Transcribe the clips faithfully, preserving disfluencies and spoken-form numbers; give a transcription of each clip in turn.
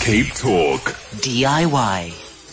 Cape Talk. D I Y.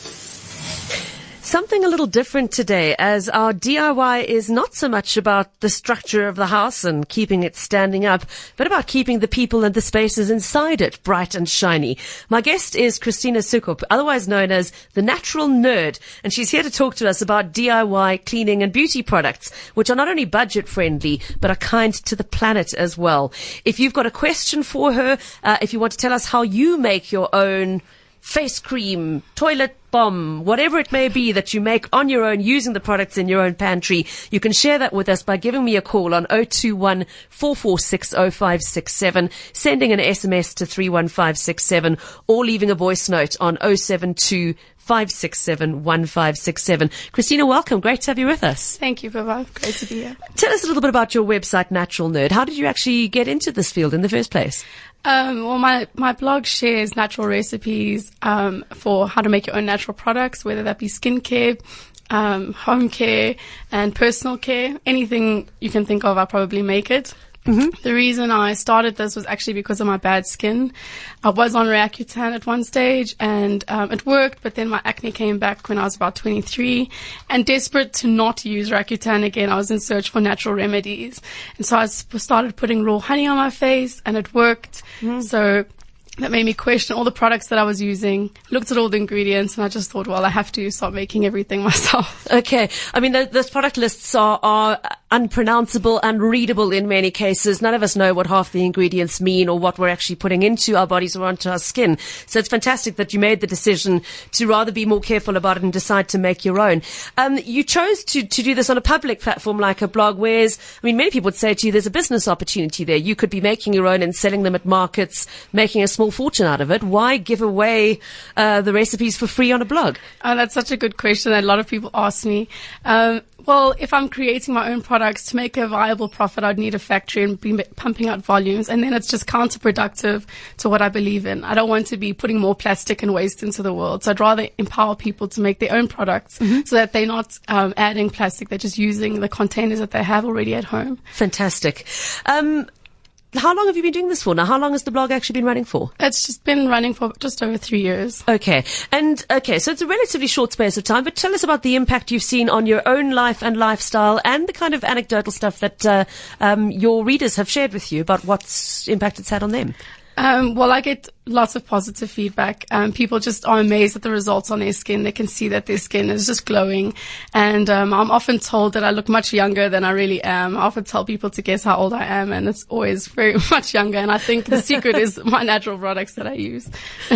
Something a little different today, as our D I Y is not so much about the structure of the house and keeping it standing up, but about keeping the people and the spaces inside it bright and shiny. My guest is Christina Sukup, otherwise known as the Natural Nerd, and she's here to talk to us about D I Y cleaning and beauty products, which are not only budget friendly, but are kind to the planet as well. If you've got a question for her, uh, if you want to tell us how you make your own face cream, toilet bomb, whatever it may be that you make on your own using the products in your own pantry, you can share that with us by giving me a call on zero two one, four four six, zero five six seven, sending an S M S to three one five six seven, or leaving a voice note on zero seven two, five six seven, one five six seven. Christina, welcome. Great to have you with us. Thank you, Baba. Great to be here. Tell us a little bit about your website, Natural Nerd. How did you actually get into this field in the first place? Um, well, my, my blog shares natural recipes um, for how to make your own natural products, whether that be skincare, um, home care, and personal care. Anything you can think of, I'll probably make it. Mm-hmm. The reason I started this was actually because of my bad skin. I was on Roaccutane at one stage, and um, it worked, but then my acne came back when I was about twenty-three. And desperate to not use Roaccutane again, I was in search for natural remedies. And so I started putting raw honey on my face, and it worked. Mm-hmm. So that made me question all the products that I was using, looked at all the ingredients, and I just thought, well, I have to start making everything myself. Okay. I mean, the, those product lists are, are unpronounceable, unreadable in many cases. None of us know what half the ingredients mean or what we're actually putting into our bodies or onto our skin. So it's fantastic that you made the decision to rather be more careful about it and decide to make your own. Um, you chose to, to do this on a public platform like a blog, whereas, I mean, many people would say to you, there's a business opportunity there. You could be making your own and selling them at markets, making a small fortune out of it. Why give away uh, the recipes for free on a blog? Oh, that's such a good question. A lot of people ask me. Um, well, if I'm creating my own products to make a viable profit, I'd need a factory and be pumping out volumes, and then it's just counterproductive to what I believe in. I don't want to be putting more plastic and waste into the world, so I'd rather empower people to make their own products mm-hmm. so that they're not um, adding plastic, they're just using the containers that they have already at home. Fantastic. Um, How long have you been doing this for now? How long has the blog actually been running for? It's just been running for just over three years. Okay. And, okay, so it's a relatively short space of time, but tell us about the impact you've seen on your own life and lifestyle and the kind of anecdotal stuff that uh, um, your readers have shared with you about what impact it's had on them. Um, well, I get lots of positive feedback. Um, people just are amazed at the results on their skin. They can see that their skin is just glowing. And um, I'm often told that I look much younger than I really am. I often tell people to guess how old I am, and it's always very much younger. And I think the secret is my natural products that I use.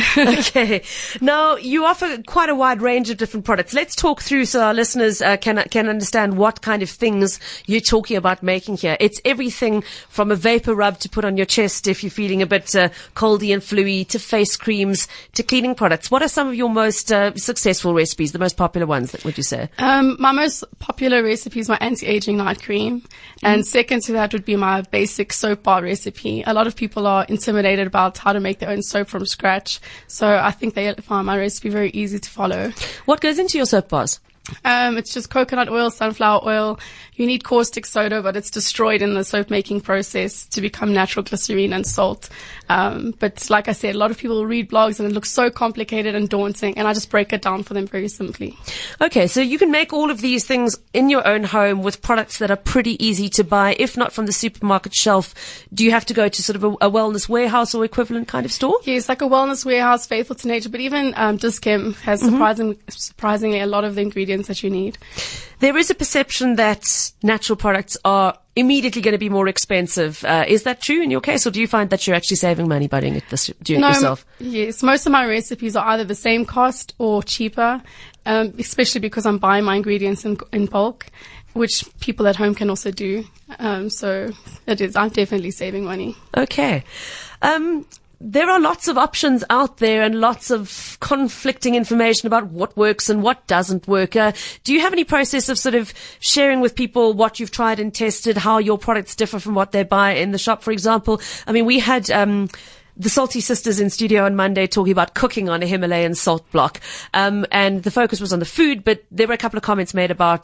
Okay. Now, you offer quite a wide range of different products. Let's talk through so our listeners uh, can can understand what kind of things you're talking about making here. It's everything from a vapor rub to put on your chest if you're feeling a bit uh, coldy and fluey, to face creams, to cleaning products. What are some of your most uh, successful recipes, the most popular ones, that would you say? Um, my most popular recipe is my anti-aging night cream. And mm. second to that would be my basic soap bar recipe. A lot of people are intimidated about how to make their own soap from scratch. So I think they find my recipe very easy to follow. What goes into your soap bars? Um, it's just coconut oil, sunflower oil. You need caustic soda, but it's destroyed in the soap making process to become natural glycerine and salt. Um, but like I said, a lot of people read blogs and it looks so complicated and daunting, and I just break it down for them very simply. Okay, so you can make all of these things in your own home with products that are pretty easy to buy, if not from the supermarket shelf. Do you have to go to sort of a, a wellness warehouse or equivalent kind of store? Yes, like a wellness warehouse, Faithful to Nature, but even um, Dis-Chem has mm-hmm. surprising, surprisingly a lot of the ingredients that you need. There is a perception that natural products are immediately going to be more expensive. Uh, is that true in your case, or do you find that you're actually saving money by doing it, this, doing no, it yourself? Yes, most of my recipes are either the same cost or cheaper, um, especially because I'm buying my ingredients in, in bulk, which people at home can also do. Um, so it is, I'm definitely saving money. Okay. Um, There are lots of options out there and lots of conflicting information about what works and what doesn't work. Uh, do you have any process of sort of sharing with people what you've tried and tested, how your products differ from what they buy in the shop, for example? I mean, we had um the Salty Sisters in studio on Monday talking about cooking on a Himalayan salt block. Um, and the focus was on the food, but there were a couple of comments made about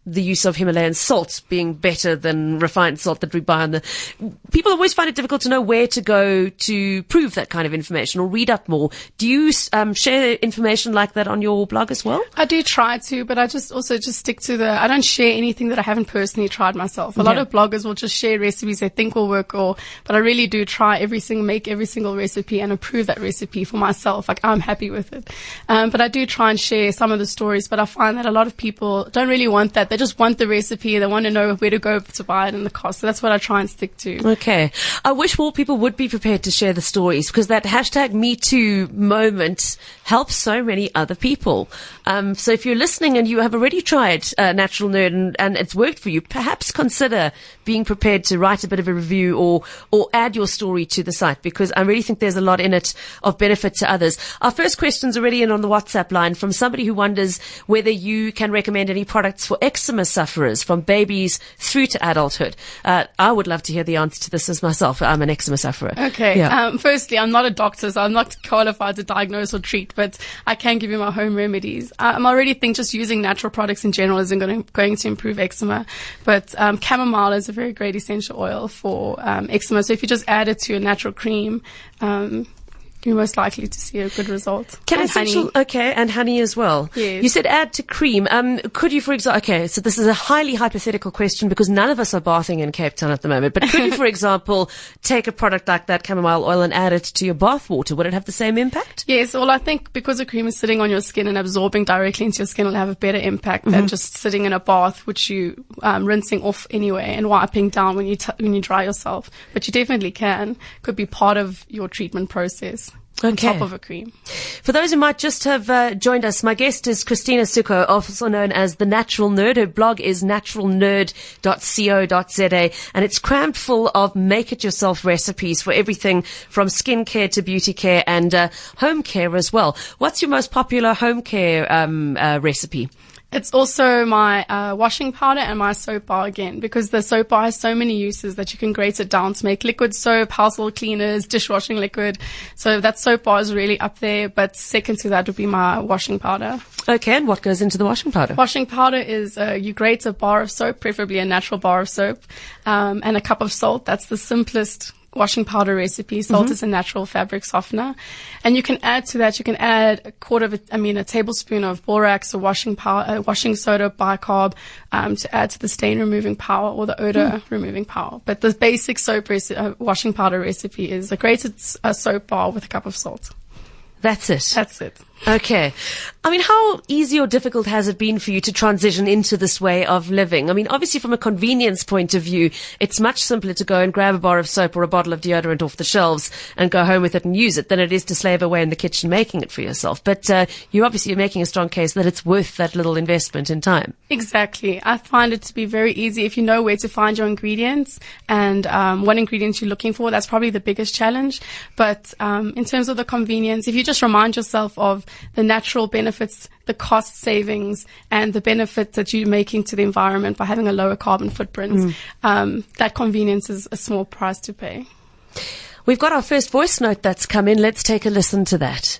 the use of Himalayan salt being better than refined salt that we buy on the, people always find it difficult to know where to go to prove that kind of information or read up more. Do you um, share information like that on your blog as well? I do try to, but I just also just stick to the, I don't share anything that I haven't personally tried myself. A yeah. lot of bloggers will just share recipes they think will work, or, but I really do try every single, make every single recipe and approve that recipe for myself. Like, I'm happy with it. Um, but I do try and share some of the stories, but I find that a lot of people don't really want that. They just want the recipe. They want to know where to go to buy it and the cost. So that's what I try and stick to. Okay. I wish more people would be prepared to share the stories, because that hashtag Me Too moment helps so many other people. Um, so if you're listening and you have already tried uh, Natural Nerd and, and it's worked for you, perhaps consider being prepared to write a bit of a review or, or add your story to the site, because I really think there's a lot in it of benefit to others. Our first question's already in on the WhatsApp line from somebody who wonders whether you can recommend any products for eczema sufferers from babies through to adulthood. Uh, I would love to hear the answer to this as myself. I'm an eczema sufferer. Okay. Yeah. Um, firstly, I'm not a doctor, so I'm not qualified to diagnose or treat, but I can give you my home remedies. Um, I already think just using natural products in general isn't going to, going to improve eczema, but um, chamomile is a very great essential oil for um, eczema. So if you just add it to a natural cream, um, you're most likely to see a good result. Can and essential, honey. okay, and honey as well. Yes. You said add to cream. Um, could you, for example, okay, so this is a highly hypothetical question because none of us are bathing in Cape Town at the moment, but could you, for example, take a product like that chamomile oil and add it to your bath water? Would it have the same impact? Yes, well, I think because the cream is sitting on your skin and absorbing directly into your skin, it'll have a better impact mm-hmm. than just sitting in a bath, which you um, rinsing off anyway and wiping down when you t- when you dry yourself. But you definitely can. Could be part of your treatment process. Okay. On top of a cream. For those who might just have uh, joined us, my guest is Christina Suko, also known as The Natural Nerd. Her blog is natural nerd dot co dot za, and it's crammed full of make-it-yourself recipes for everything from skincare to beauty care and uh, home care as well. What's your most popular home care um, uh, recipe? It's also my uh, washing powder and my soap bar again, because the soap bar has so many uses that you can grate it down to make liquid soap, household cleaners, dishwashing liquid. So that soap bar is really up there, but second to that would be my washing powder. Okay, and what goes into the washing powder? Washing powder is uh, you grate a bar of soap, preferably a natural bar of soap, um, and a cup of salt. That's the simplest washing powder recipe. Salt mm-hmm. is a natural fabric softener. And you can add to that, you can add a quarter of, a, I mean, a tablespoon of borax or washing power, uh, washing soda, bicarb, um, to add to the stain removing power or the odor mm. removing power. But the basic soap reci- uh, washing powder recipe is a grated uh, soap bar with a cup of salt. That's it. That's it. Okay. I mean, how easy or difficult has it been for you to transition into this way of living? I mean, obviously from a convenience point of view, it's much simpler to go and grab a bar of soap or a bottle of deodorant off the shelves and go home with it and use it than it is to slave away in the kitchen making it for yourself. But uh, you obviously are making a strong case that it's worth that little investment in time. Exactly. I find it to be very easy if you know where to find your ingredients and um, what ingredients you're looking for. That's probably the biggest challenge. But um, in terms of the convenience, if you just remind yourself of the natural benefits, the cost savings, and the benefits that you're making to the environment by having a lower carbon footprint, mm. um, that convenience is a small price to pay. We've got our first voice note that's come in. Let's take a listen to that.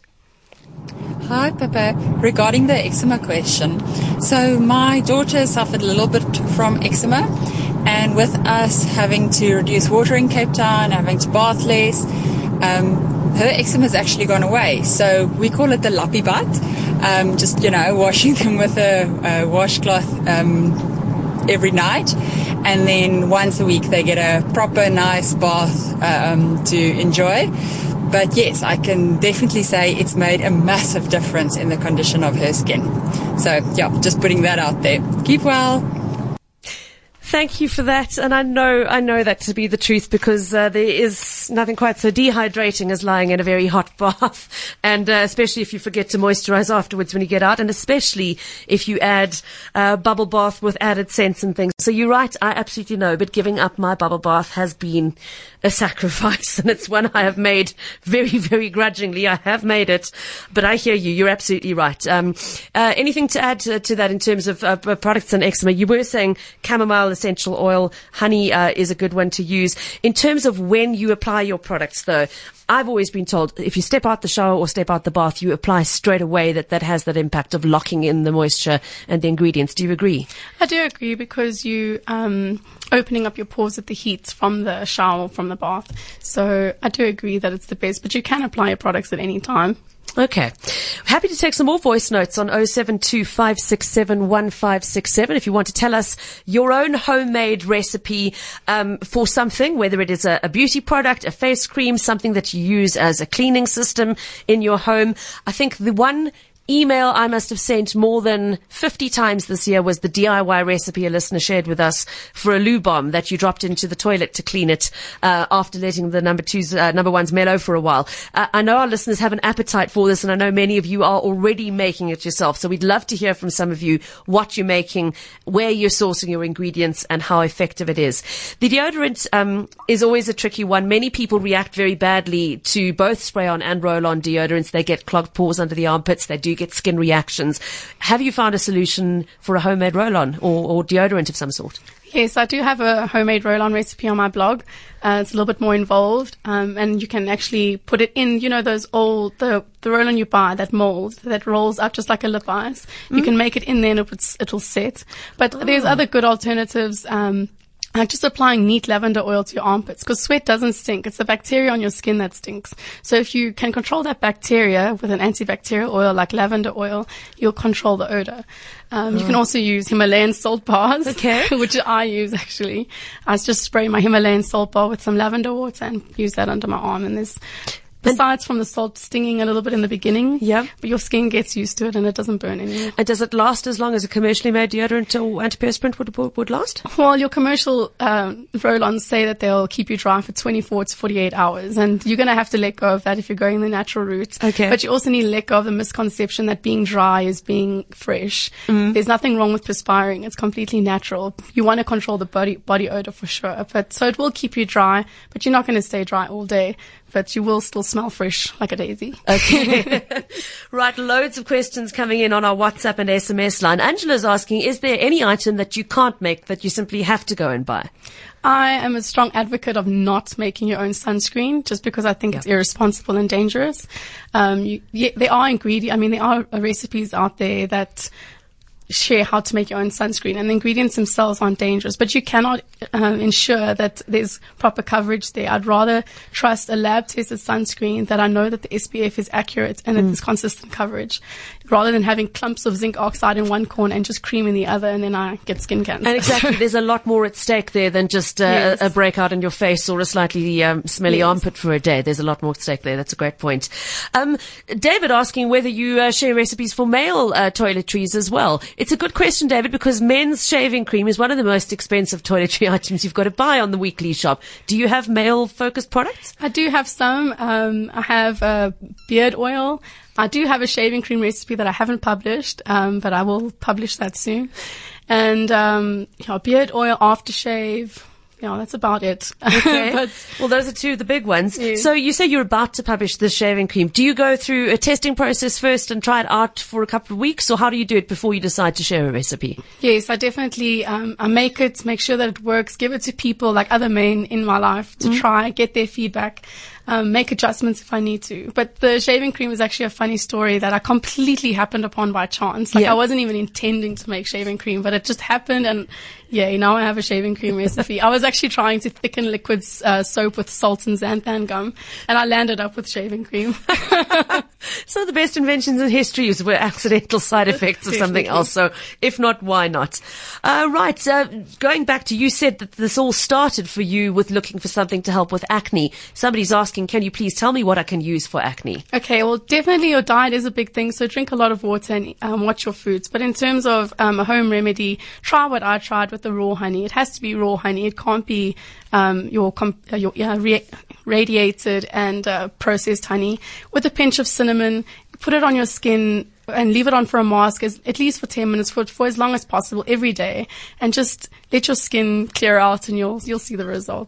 Hi, Papa. Regarding the eczema question, so my daughter suffered a little bit from eczema, and with us having to reduce water in Cape Town, having to bath less, um, her eczema has actually gone away. So we call it the lappy butt. Um, just, you know, washing them with a, a washcloth um, every night. And then once a week they get a proper nice bath um, to enjoy. But yes, I can definitely say it's made a massive difference in the condition of her skin. So yeah, just putting that out there. Keep well. Thank you for that. And I know, I know that to be the truth because uh, there is nothing quite so dehydrating as lying in a very hot bath. And uh, especially if you forget to moisturize afterwards when you get out. And especially if you add uh, bubble bath with added scents and things. So you're right. I absolutely know. But giving up my bubble bath has been a sacrifice, and it's one I have made very, very grudgingly. I have made it, but I hear you. You're absolutely right. Um, uh, anything to add to, to that in terms of uh, products and eczema? You were saying chamomile essential oil, honey uh, is a good one to use. In terms of when you apply your products, though, I've always been told if you step out the shower or step out the bath, you apply straight away. That that has that impact of locking in the moisture and the ingredients. Do you agree? I do agree, because you um opening up your pores with the heat from the shower, from the bath. So I do agree that it's the best, but you can apply your products at any time. Okay. Happy to take some more voice notes on oh seven two five six seven one five six seven if you want to tell us your own homemade recipe um, for something, whether it is a, a beauty product, a face cream, something that you use as a cleaning system in your home. I think the one email I must have sent more than fifty times this year was the D I Y recipe a listener shared with us for a loo bomb that you dropped into the toilet to clean it uh, after letting the number twos, uh, number ones mellow for a while. Uh, I know our listeners have an appetite for this, and I know many of you are already making it yourself. So we'd love to hear from some of you what you're making, where you're sourcing your ingredients, and how effective it is. The deodorant um, is always a tricky one. Many people react very badly to both spray-on and roll-on deodorants. They get clogged pores under the armpits. They do get skin reactions. Have you found a solution for a homemade roll-on or, or deodorant of some sort? Yes, I do have a homemade roll-on recipe on my blog. Uh, it's a little bit more involved, um, and you can actually put it in, you know, those old, the, the roll-on you buy, that mold that rolls up just like a lip ice. Mm. You can make it in there and it, it'll set. But oh. there's other good alternatives, um, like just applying neat lavender oil to your armpits, because sweat doesn't stink. It's the bacteria on your skin that stinks. So if you can control that bacteria with an antibacterial oil like lavender oil, you'll control the odor. Um, oh. You can also use Himalayan salt bars, okay. which I use actually. I just spray my Himalayan salt bar with some lavender water and use that under my arm. And there's, besides from the salt stinging a little bit in the beginning, yeah, but your skin gets used to it and it doesn't burn anymore. And does it last as long as a commercially made deodorant or antiperspirant would, would, would last? Well, your commercial um, roll-ons say that they'll keep you dry for twenty-four to forty-eight hours, and you're going to have to let go of that if you're going the natural route. Okay. But you also need to let go of the misconception that being dry is being fresh. Mm. There's nothing wrong with perspiring. It's completely natural. You want to control the body body odor for sure. But so it will keep you dry, but you're not going to stay dry all day. But you will still smell fresh like a daisy. Okay. Right. Loads of questions coming in on our WhatsApp and S M S line. Angela's asking, is there any item that you can't make that you simply have to go and buy? I am a strong advocate of not making your own sunscreen, just because I think yeah. it's irresponsible and dangerous. Um, you, yeah, there are ingredients, I mean, there are recipes out there that share how to make your own sunscreen, and the ingredients themselves aren't dangerous, but you cannot um, ensure that there's proper coverage there. I'd rather trust a lab tested sunscreen that I know that the S P F is accurate and that mm. there's consistent coverage, rather than having clumps of zinc oxide in one corner and just cream in the other, and then I get skin cancer. And exactly, there's a lot more at stake there than just uh, yes. a, a breakout in your face or a slightly um, smelly yes. armpit for a day. There's a lot more at stake there. That's a great point. Um, David asking whether you uh, share recipes for male uh, toiletries as well. It's a good question, David, because men's shaving cream is one of the most expensive toiletry items you've got to buy on the weekly shop. Do you have male-focused products? I do have some. Um, I have uh, beard oil. I do have a shaving cream recipe that I haven't published, um, but I will publish that soon. And um, you know, beard oil, aftershave. Yeah, that's about it. Okay. But, well, those are two of the big ones. Yeah. So you say you're about to publish this shaving cream. Do you go through a testing process first and try it out for a couple of weeks, or how do you do it before you decide to share a recipe? Yes, I definitely um, I make it, make sure that it works, give it to people like other men in my life to mm. try, get their feedback. Um, make adjustments if I need to. But the shaving cream is actually a funny story that I completely happened upon by chance. Like yeah. I wasn't even intending to make shaving cream, but it just happened, and yeah, now I have a shaving cream recipe. I was actually trying to thicken liquid uh, soap with salt and xanthan gum, and I landed up with shaving cream. So the best inventions in history were accidental side effects of something else. So if not, why not? Uh, right. Uh, going back to, you said that this all started for you with looking for something to help with acne. Somebody's asking, can you please tell me what I can use for acne? Okay. Well, definitely your diet is a big thing. So drink a lot of water and um, watch your foods. But in terms of um, a home remedy, try what I tried with the raw honey. It has to be raw honey. It can't be um, your, comp- uh, your yeah, re- radiated and uh, processed honey. With a pinch of cinnamon, put it on your skin and leave it on for a mask, as, at least for ten minutes, for, for as long as possible every day, and just let your skin clear out, and you'll you'll see the results.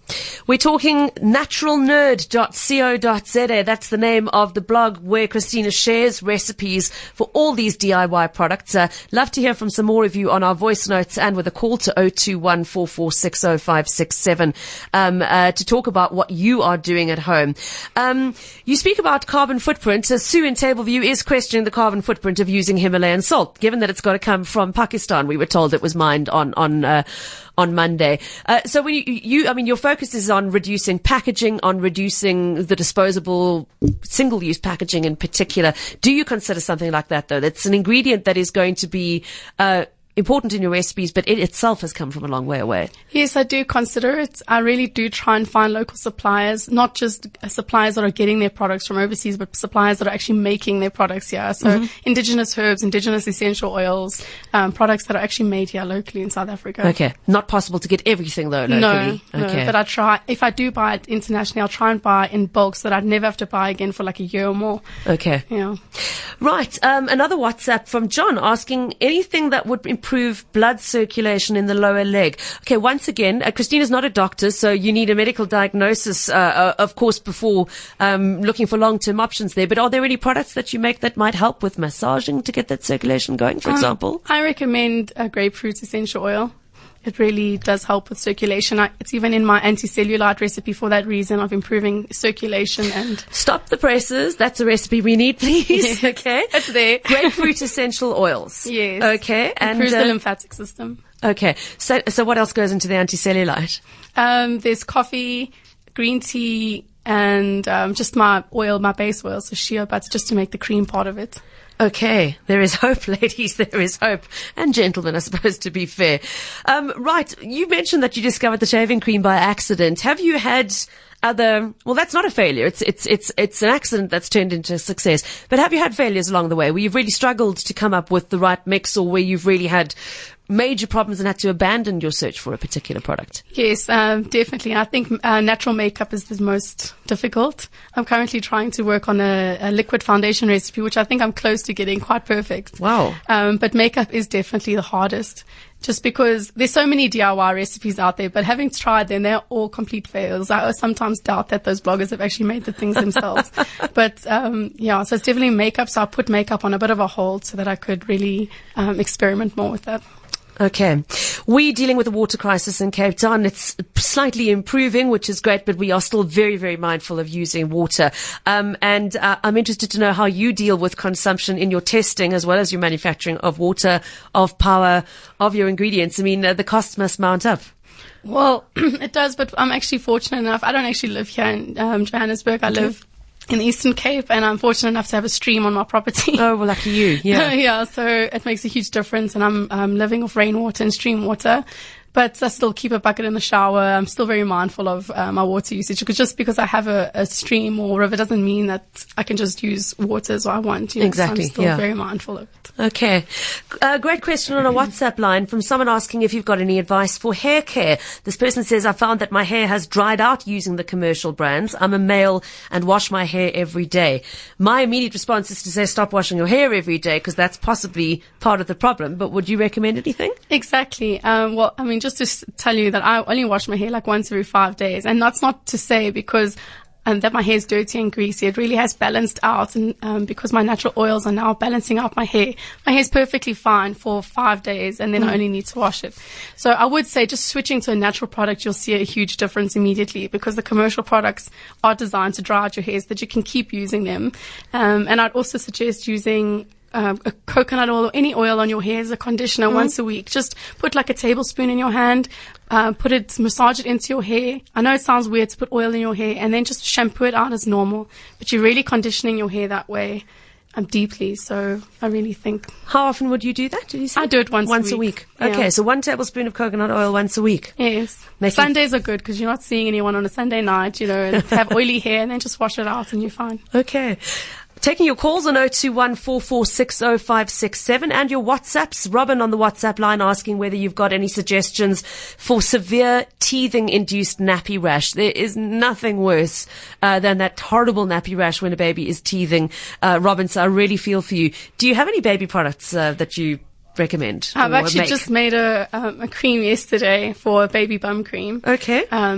We're talking natural nerd dot co dot za. That's the name of the blog where Christina shares recipes for all these D I Y products. Uh, love to hear from some more of you on our voice notes and with a call to zero two one four four six zero five six seven um, uh, to talk about what you are doing at home. Um, you speak about carbon footprint. Uh, Sue in Tableview is questioning the carbon footprint of using Himalayan salt, given that it's got to come from Pakistan. We were told it was mined on on uh, on Monday. Uh, so when you, you, I mean, your focus is on reducing packaging, on reducing the disposable single-use packaging in particular. Do you consider something like that, though? That's an ingredient that is going to be uh important in your recipes, but it itself has come from a long way away. Yes, I do consider it. I really do try and find local suppliers, not just suppliers that are getting their products from overseas, but suppliers that are actually making their products here. So mm-hmm. indigenous herbs, indigenous essential oils, um, products that are actually made here locally in South Africa. Okay. Not possible to get everything, though, locally. No, okay. no, but I try. If I do buy it internationally, I'll try and buy in bulk so that I'd never have to buy again for like a year or more. Okay. Yeah. Right. Um, another WhatsApp from John asking anything that would improve improve blood circulation in the lower leg. Okay, once again, uh, Christina's not a doctor, so you need a medical diagnosis, uh, uh, of course, before um, looking for long-term options there. But are there any products that you make that might help with massaging to get that circulation going, for um, example? I recommend a grapefruit essential oil. It really does help with circulation. I, it's even in my anti-cellulite recipe for that reason of improving circulation and... Stop the presses. That's a recipe we need, please. Yes, okay. It's there. Grapefruit essential oils. Yes. Okay. And improves uh, the lymphatic system. Okay. So, so what else goes into the anti-cellulite? Um, there's coffee, green tea, and um, just my oil, my base oil, so shea butter, just to make the cream part of it. Okay, there is hope, ladies, there is hope. And gentlemen, I suppose, to be fair. Um, right, you mentioned that you discovered the shaving cream by accident. Have you had other, well, that's not a failure. It's, it's, it's, it's an accident that's turned into success. But have you had failures along the way where you've really struggled to come up with the right mix, or where you've really had major problems and had to abandon your search for a particular product? Yes, um, definitely. I think uh, natural makeup is the most difficult. I'm currently trying to work on a, a liquid foundation recipe, which I think I'm close to getting quite perfect. Wow. Um, but makeup is definitely the hardest, just because there's so many D I Y recipes out there, but having tried them, they're all complete fails. I sometimes doubt that those bloggers have actually made the things themselves. But um, yeah, so it's definitely makeup. So I put makeup on a bit of a hold so that I could really um, experiment more with that. Okay. We're dealing with a water crisis in Cape Town. It's slightly improving, which is great, but we are still very, very mindful of using water. Um, and uh, I'm interested to know how you deal with consumption in your testing as well as your manufacturing of water, of power, of your ingredients. I mean, uh, the costs must mount up. Well, it does, but I'm actually fortunate enough. I don't actually live here in um, Johannesburg. I okay. live in the Eastern Cape, and I'm fortunate enough to have a stream on my property. Oh, well, lucky you. Yeah. Yeah, so it makes a huge difference, and I'm um, living off rainwater and stream water. But I still keep a bucket in the shower. I'm still very mindful of uh, my water usage, because just because I have a, a stream or river doesn't mean that I can just use water as I want. You know? Exactly. So I'm still yeah. very mindful of it. Okay. A great question on a WhatsApp line from someone asking if you've got any advice for hair care. This person says, I found that my hair has dried out using the commercial brands. I'm a male and wash my hair every day. My immediate response is to say, stop washing your hair every day, because that's possibly part of the problem. But would you recommend anything? Exactly. Um, well, I mean, just to tell you that I only wash my hair like once every five days. And that's not to say because um, that my hair is dirty and greasy. It really has balanced out, and um, because my natural oils are now balancing out my hair. My hair is perfectly fine for five days, and then mm. I only need to wash it. So I would say just switching to a natural product, you'll see a huge difference immediately, because the commercial products are designed to dry out your hair so that you can keep using them. Um, and I'd also suggest using Um, a coconut oil or any oil on your hair as a conditioner mm. once a week. Just put like a tablespoon in your hand, uh, put it, massage it into your hair. I know it sounds weird to put oil in your hair, and then just shampoo it out as normal. But you're really conditioning your hair that way um, deeply. So I really think. How often would you do that? Did you say? I do it once, once a week. Once a week. Okay, yeah. So one tablespoon of coconut oil once a week. Yes. Making Sundays are good because you're not seeing anyone on a Sunday night, you know, and have oily hair, and then just wash it out and you're fine. Okay. Taking your calls on zero two one four four six zero five six seven and your WhatsApps. Robin on the WhatsApp line asking whether you've got any suggestions for severe teething-induced nappy rash. There is nothing worse uh, than that horrible nappy rash when a baby is teething. Uh, Robin, so I really feel for you. Do you have any baby products uh, that you recommend? I've actually make? just made a, um, a cream yesterday for a baby bum cream. Okay. Um,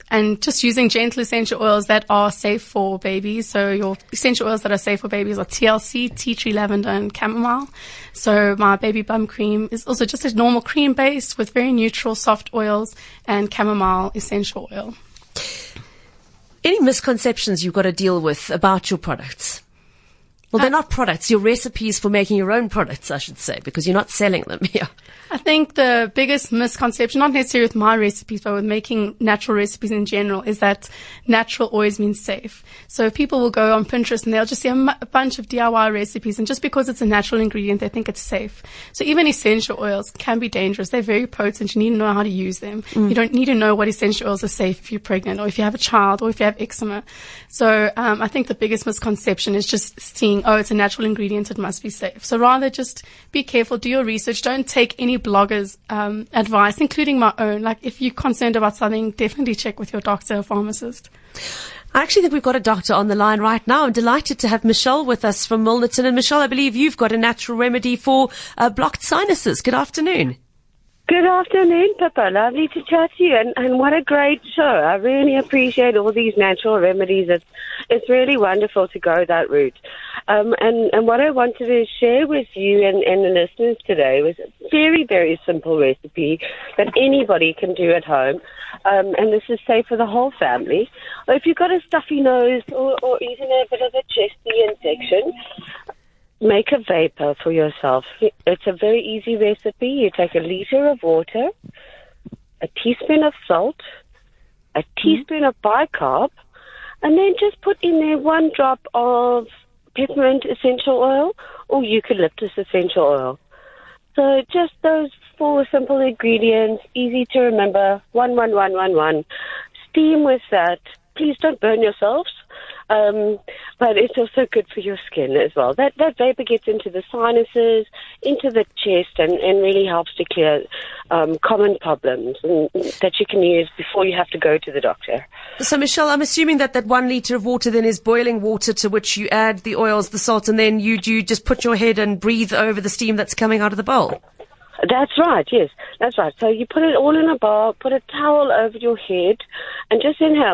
and just using gentle essential oils that are safe for babies. So your essential oils that are safe for babies are T L C, tea tree lavender, and chamomile. So my baby bum cream is also just a normal cream base with very neutral, soft oils and chamomile essential oil. Any misconceptions you've got to deal with about your products? Well, they're not products. Your recipes for making your own products, I should say, because you're not selling them here. I think the biggest misconception, not necessarily with my recipes, but with making natural recipes in general, is that natural always means safe. So people will go on Pinterest and they'll just see a, m- a bunch of D I Y recipes, and just because it's a natural ingredient, they think it's safe. So even essential oils can be dangerous. They're very potent. You need to know how to use them. Mm. You don't need to know what essential oils are safe if you're pregnant, or if you have a child, or if you have eczema. So um, I think the biggest misconception is just seeing, oh, it's a natural ingredient, it must be safe. So rather just be careful, do your research, don't take any bloggers' um, advice, including my own. Like, if you're concerned about something, definitely check with your doctor or pharmacist. I actually think we've got a doctor on the line right now. I'm delighted to have Michelle with us from Milnerton. And Michelle, I believe you've got a natural remedy for uh, blocked sinuses. Good afternoon. Good afternoon, Pippa. Lovely to chat to you, and, and what a great show. I really appreciate all these natural remedies. It's, it's really wonderful to go that route. Um, and, and what I wanted to share with you and, and the listeners today was a very, very simple recipe that anybody can do at home. Um, and this is safe for the whole family. Or if you've got a stuffy nose or, or even a bit of a chesty infection, make a vapor for yourself. It's a very easy recipe. You take a liter of water, a teaspoon of salt, a teaspoon of bicarb, and then just put in there one drop of peppermint essential oil or eucalyptus essential oil. So just those four simple ingredients, easy to remember, one, one, one, one, one. Steam with that. Please don't burn yourselves. Um, but it's also good for your skin as well. That that vapor gets into the sinuses, into the chest, and, and really helps to clear um, common problems and, that you can use before you have to go to the doctor. So, Michelle, I'm assuming that that one litre of water then is boiling water to which you add the oils, the salt, and then you do just put your head and breathe over the steam that's coming out of the bowl. That's right, yes, that's right. So you put it all in a bowl, put a towel over your head, and just inhale.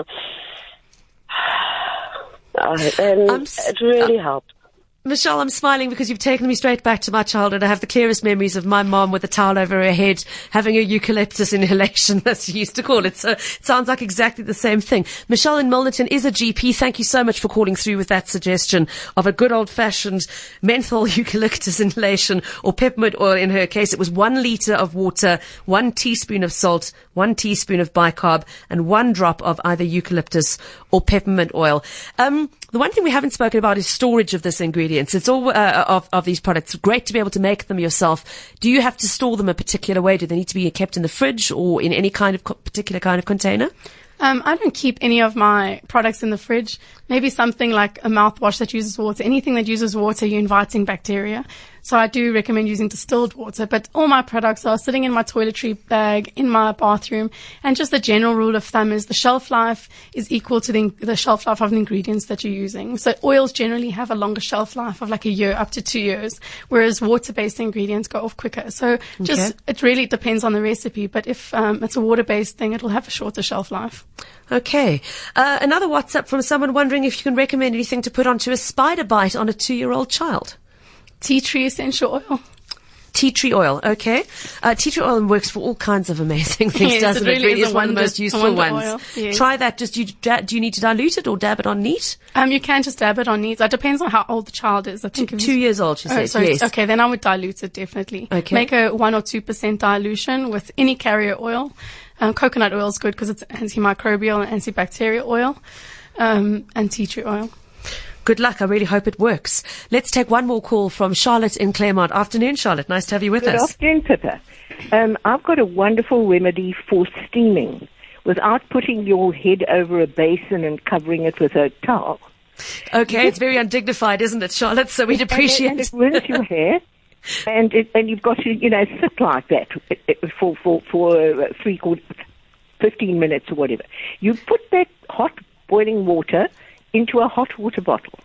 Uh, and s- it really uh, helps. Michelle, I'm smiling because you've taken me straight back to my childhood. I have the clearest memories of my mom with a towel over her head having a eucalyptus inhalation, as she used to call it. So it sounds like exactly the same thing. Michelle in Milnerton is a G P. Thank you so much for calling through with that suggestion of a good old-fashioned menthol eucalyptus inhalation, or peppermint oil in her case. It was one litre of water, one teaspoon of salt, one teaspoon of bicarb, and one drop of either eucalyptus or peppermint oil. Um, the one thing we haven't spoken about is storage of this ingredient. It's all uh, of, of these products. Great to be able to make them yourself. Do you have to store them a particular way? Do they need to be kept in the fridge or in any kind of co- particular kind of container? Um, I don't keep any of my products in the fridge. Maybe something like a mouthwash that uses water. Anything that uses water, you're inviting bacteria. So I do recommend using distilled water. But all my products are sitting in my toiletry bag, in my bathroom. And just the general rule of thumb is the shelf life is equal to the, the shelf life of the ingredients that you're using. So oils generally have a longer shelf life of like a year, up to two years, whereas water-based ingredients go off quicker. So just okay. It really depends on the recipe. But if um, it's a water-based thing, it'll have a shorter shelf life. Okay. Uh, another WhatsApp from someone wondering if you can recommend anything to put onto a spider bite on a two-year-old child. Tea tree essential oil. Tea tree oil, okay. Uh, tea tree oil works for all kinds of amazing things, yes, doesn't it? Really it? Really is is one of the most useful ones. Oil, yes. Try that. Just do you, do you need to dilute it or dab it on neat? Um, you can just dab it on neat. It depends on how old the child is. I think two, two years old, she said. Oh, so yes. Okay, then I would dilute it definitely. Okay. Make a one or two percent dilution with any carrier oil. Um, coconut oil is good because it's antimicrobial and antibacterial oil, um, and tea tree oil. Good luck. I really hope it works. Let's take one more call from Charlotte in Claremont. Afternoon, Charlotte. Nice to have you with Good us. Good afternoon, Pippa. Um, I've got a wonderful remedy for steaming without putting your head over a basin and covering it with a towel. Okay, it's very undignified, isn't it, Charlotte? So we'd appreciate and, and it ruins your hair. And it, and you've got to, you know, sit like that for for for three quarter, fifteen minutes or whatever. You put that hot boiling water into a hot water bottle,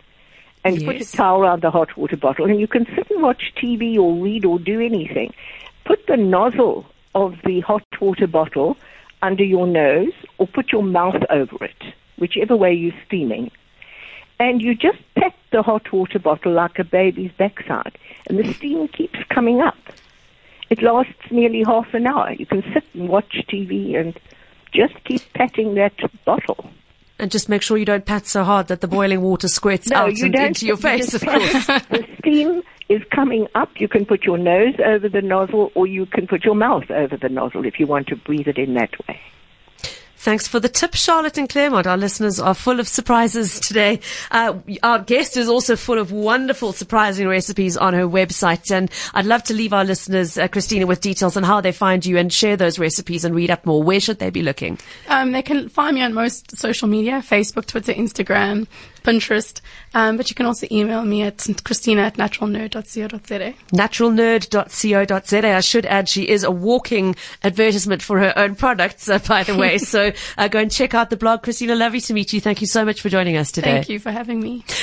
and you yes. put a towel around the hot water bottle, and you can sit and watch T V or read or do anything. Put the nozzle of the hot water bottle under your nose or put your mouth over it, whichever way you're steaming. And you just pat the hot water bottle like a baby's backside, and the steam keeps coming up. It lasts nearly half an hour. You can sit and watch T V and just keep patting that bottle. And just make sure you don't pat so hard that the boiling water squirts No, out you and don't. into your You face, just of course. The steam is coming up. You can put your nose over the nozzle, or you can put your mouth over the nozzle if you want to breathe it in that way. Thanks for the tip, Charlotte in Claremont. Our listeners are full of surprises today. Uh, our guest is also full of wonderful, surprising recipes on her website. And I'd love to leave our listeners, uh, Christina, with details on how they find you and share those recipes and read up more. Where should they be looking? Um, they can find me on most social media, Facebook, Twitter, Instagram, Pinterest. Um, but you can also email me at christina at natural nerd dot co dot za. natural nerd dot co dot za. I should add she is a walking advertisement for her own products, uh, by the way. So uh, go and check out the blog. Christina, lovely to meet you. Thank you so much for joining us today. Thank you for having me.